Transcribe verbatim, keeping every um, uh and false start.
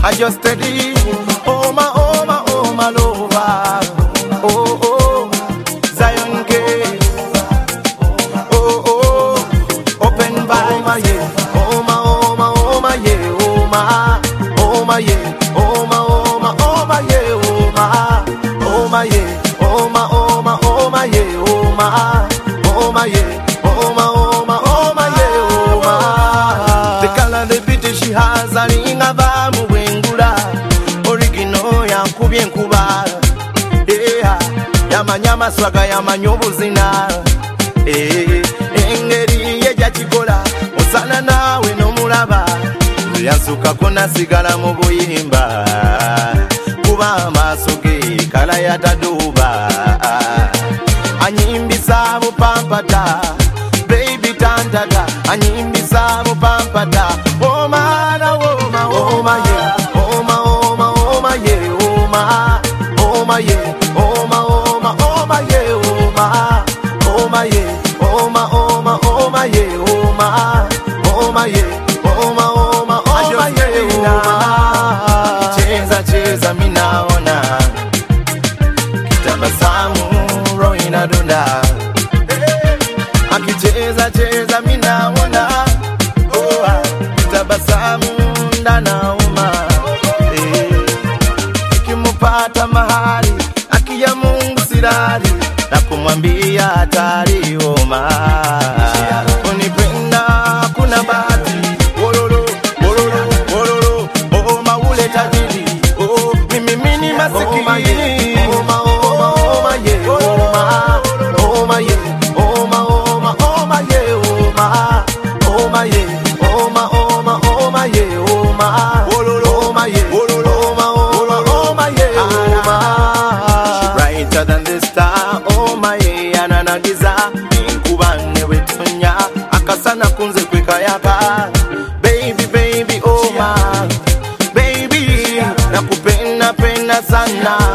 I just steady. Oh my, oh my, oh my lover. Oh oh, Zion K. Oh oh, open by my yeah. Oh my, oh my, oh my yeah. Oh my, oh my yeah. Oh my, oh my, oh my yeah. Oh my, oh my yeah. Oh my, oh my, oh my yeah. Oh my, oh my yeah. Oh my, oh my, oh my yeah. Oh my. The color, the beauty she has, a ring of a muwengula. Original ya kubien kuba. Yeah, yamanyama swaga yamanyobu zina. Eh, engeri yeja chikola. Osana nawe no mulaba. Yansuka kona sigala mu buyimba. Kuba masoge kala yataduba. Anyimbisa mu pampata. Baby tantata. Anyimbisa mu pampata. Oh my, oh my, oh my yeah. Oh my, oh my, oh my yeah. Oh my, oh my yeah. Oh my, oh my, oh my yeah. Oh my, oh my yeah. Oh my, oh my, oh my yeah. Oh my, oh my yeah. Oh my, oh my, oh my yeah. Oh my. Cheza cheza minaona. Kitabasamu roho inadunda. Akicheza cheza minaona. Oh, kitabasamu ndanauma. Ikimupata mahali akiya Mungu sirari na kumwambia hatari oma. Unipenda kuna bahati. Wololo, wololo, wololo. Oh maule tajiri. Oh mimi mini masikini. Oh ma, oh ma, oh ma yeah. Oh ma, oh ma yeah. Oh ma, oh ma, oh ma yeah. Oh ma, oh ma yeah. Oh ma, oh ma, oh ma yeah. Oh ma, wololo, oh ma yeah. Wololo, oh ma, oh ma, oh ma yeah. Oh ma, she brighter than the star. Oh ma yeah, ananagiza inkubane wetunya akasana kunze kweka yaka. Baby baby oh ma, baby nakupenda penda sana.